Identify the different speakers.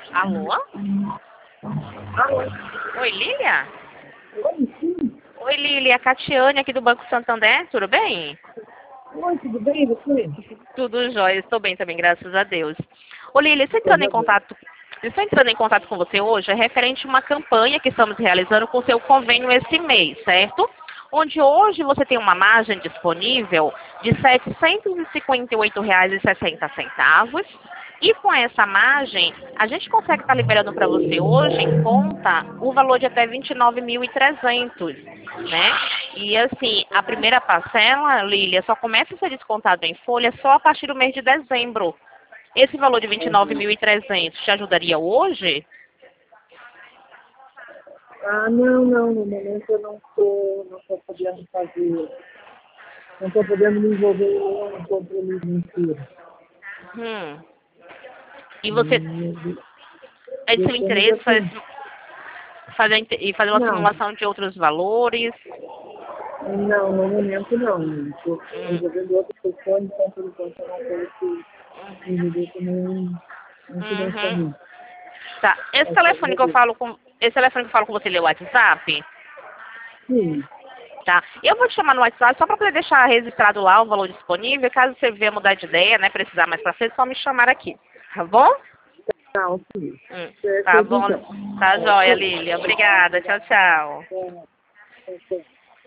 Speaker 1: Alô?
Speaker 2: Alô?
Speaker 1: Oi, Lília?
Speaker 2: Oi, sim.
Speaker 1: Oi, Lília. Catiane aqui do Banco Santander. Tudo bem?
Speaker 2: Oi, tudo bem, você?
Speaker 1: Tudo jóia. Estou bem também, graças a Deus. Ô, Lília, estou entrando em contato com você hoje, é referente a uma campanha que estamos realizando com o seu convênio esse mês, certo? Onde hoje você tem uma margem disponível de R$ 758,60. E com essa margem, a gente consegue estar liberando para você hoje em conta o valor de até 29.300, né? E assim, a primeira parcela, Lília, só começa a ser descontado em folha só a partir do mês de dezembro. Esse valor de
Speaker 2: Uhum.
Speaker 1: 29.300 te ajudaria hoje?
Speaker 2: Não, no momento eu não tô podendo fazer, não estou podendo me envolver em nenhum compromisso inteiro.
Speaker 1: Hum. E você é de seu
Speaker 2: Deixamos
Speaker 1: interesse
Speaker 2: assim.
Speaker 1: fazer uma
Speaker 2: Não,
Speaker 1: simulação de outros valores?
Speaker 2: não, no momento não. Estou
Speaker 1: Hum.
Speaker 2: resolvendo outras questões, então por enquanto eu não quero que me deixe nenhum
Speaker 1: Uhum.
Speaker 2: financiamento.
Speaker 1: Tá.
Speaker 2: Mas pode resolver.
Speaker 1: Esse telefone que eu falo com você, ele é o WhatsApp?
Speaker 2: Sim,
Speaker 1: Tá. Eu vou te chamar no WhatsApp só para poder deixar registrado lá o valor disponível. Caso você venha mudar de ideia, né, precisar mais pra frente, é só me chamar aqui. Tá bom?
Speaker 2: tá, ok.
Speaker 1: Tá
Speaker 2: Perfeito,
Speaker 1: bom.
Speaker 2: então.
Speaker 1: Tá joia,
Speaker 2: Ok.
Speaker 1: Lília. Obrigada. Tchau, tchau.
Speaker 2: É, ok.